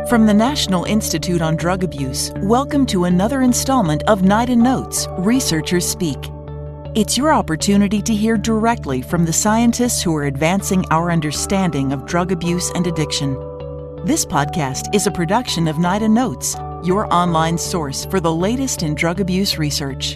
From the National Institute on Drug Abuse, welcome to another installment of NIDA Notes, Researchers Speak. It's your opportunity to hear directly from the scientists who are advancing our understanding of drug abuse and addiction. This podcast is a production of NIDA Notes, your online source for the latest in drug abuse research.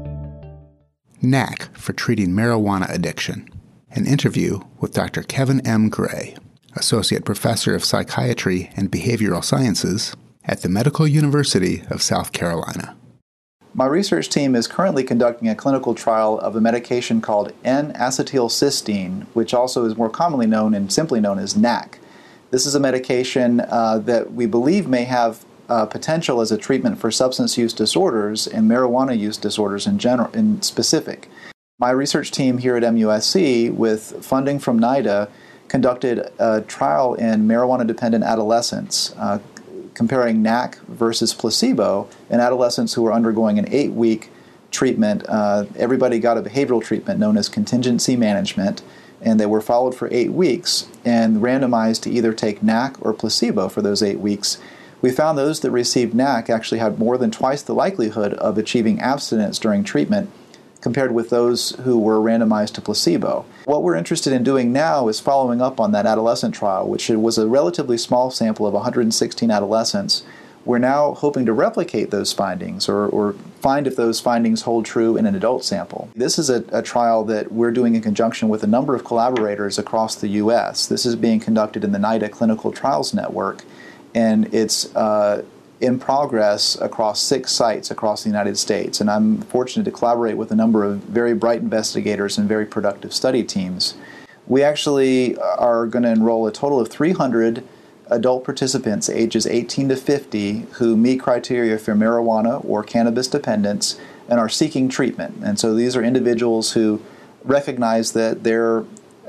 NAC for treating marijuana addiction. An interview with Dr. Kevin M. Gray, Associate Professor of Psychiatry and Behavioral Sciences at the Medical University of South Carolina. My research team is currently conducting a clinical trial of a medication called N-acetylcysteine, which also is more commonly known and simply known as NAC. This is a medication that we believe may have potential as a treatment for substance use disorders and marijuana use disorders in specific. My research team here at MUSC, with funding from NIDA, conducted a trial in marijuana-dependent adolescents, comparing NAC versus placebo in adolescents who were undergoing an 8-week treatment. Everybody got a behavioral treatment known as contingency management, and they were followed for 8 weeks and randomized to either take NAC or placebo for those 8 weeks. We found those that received NAC actually had more than twice the likelihood of achieving abstinence during treatment compared with those who were randomized to placebo. What we're interested in doing now is following up on that adolescent trial, which was a relatively small sample of 116 adolescents. We're now hoping to replicate those findings or find if those findings hold true in an adult sample. This is a trial that we're doing in conjunction with a number of collaborators across the U.S. This is being conducted in the NIDA Clinical Trials Network, and it's in progress across 6 sites across the United States. And I'm fortunate to collaborate with a number of very bright investigators and very productive study teams. We actually are going to enroll a total of 300 adult participants ages 18 to 50 who meet criteria for marijuana or cannabis dependence and are seeking treatment. And so these are individuals who recognize that their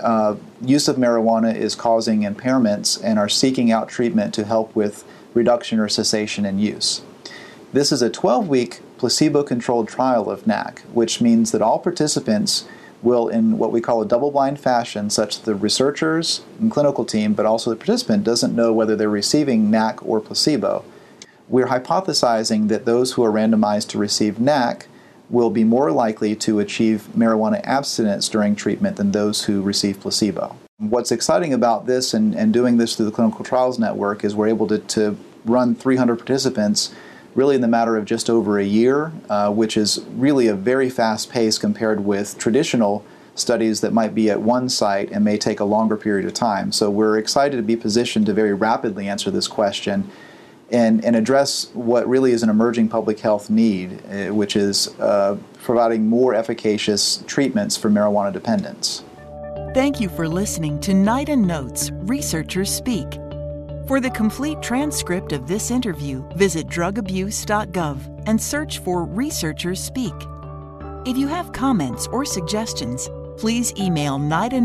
use of marijuana is causing impairments and are seeking out treatment to help with reduction or cessation in use. This is a 12-week placebo-controlled trial of NAC, which means that all participants will, in what we call a double-blind fashion, such that the researchers and clinical team, but also the participant, doesn't know whether they're receiving NAC or placebo. We're hypothesizing that those who are randomized to receive NAC will be more likely to achieve marijuana abstinence during treatment than those who receive placebo. What's exciting about this and doing this through the Clinical Trials Network is we're able to run 300 participants really in the matter of just over a year, which is really a very fast pace compared with traditional studies that might be at one site and may take a longer period of time. So we're excited to be positioned to very rapidly answer this question and address what really is an emerging public health need, which is providing more efficacious treatments for marijuana dependence. Thank you for listening to NIDA Notes, Researchers Speak. For the complete transcript of this interview, visit drugabuse.gov and search for Researchers Speak. If you have comments or suggestions, please email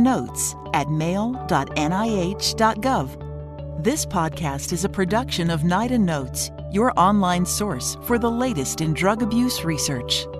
nidanotes@mail.nih.gov. This podcast is a production of NIDA Notes, your online source for the latest in drug abuse research.